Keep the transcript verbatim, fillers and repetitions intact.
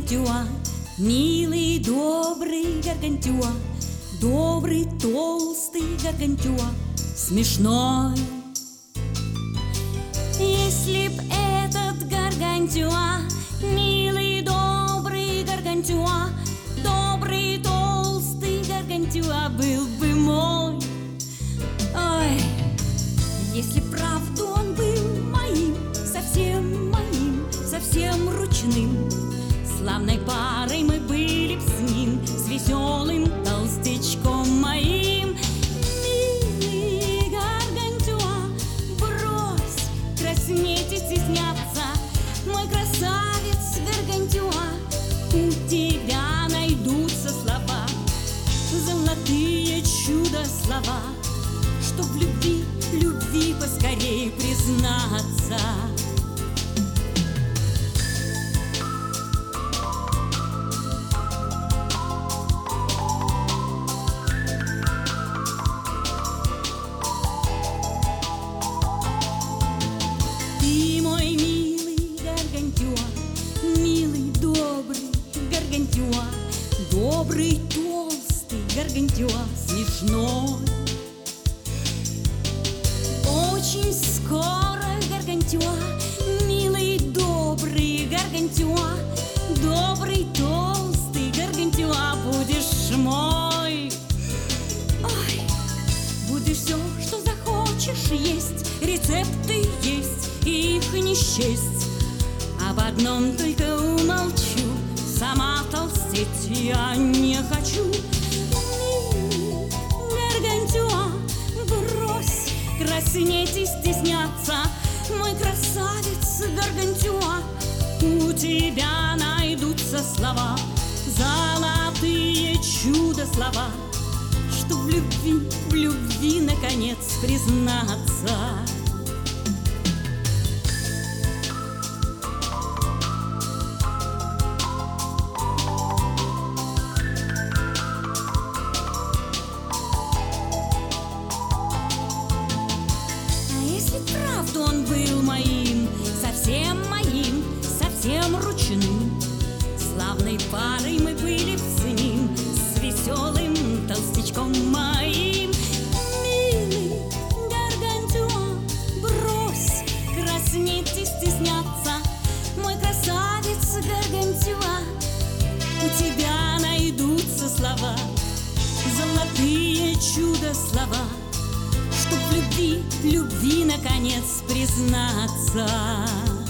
Гаргантюа, милый, добрый Гаргантюа, добрый, толстый Гаргантюа, смешной. Если б этот Гаргантюа, милый, добрый Гаргантюа, добрый, толстый Гаргантюа был бы мой. Ой, если правду он был моим, совсем моим, совсем ручным, славной парой мы были б с ним, с веселым толстячком моим. Милый Гаргантюа, брось краснеть и стесняться, мой красавец Гаргантюа, у тебя найдутся слова, золотые чудо-слова, чтоб в любви, любви поскорей признаться. Ты мой милый Гаргантюа, милый, добрый Гаргантюа, добрый, толстый Гаргантюа, смешной. Очень скоро, Гаргантюа, милый, добрый Гаргантюа, добрый, толстый Гаргантюа, будешь мой. Ой, будешь все, что захочешь есть, рецепты есть, и их не счесть. Об одном только умолчу, сама толстеть я не хочу. Милый Гаргантюа, брось краснеть и стесняться, мой красавец Гаргантюа, у тебя найдутся слова, золотые чудо-слова, что в любви, в любви наконец признаться. Правду он был моим, совсем моим, совсем ручным, славной парой мы были с ним, с веселым толстячком моим. Милый Гаргантюа, брось краснеть и стесняться, мой красавец Гаргантюа, у тебя найдутся слова, золотые чудо-слова, чтоб в любви, любви наконец признаться.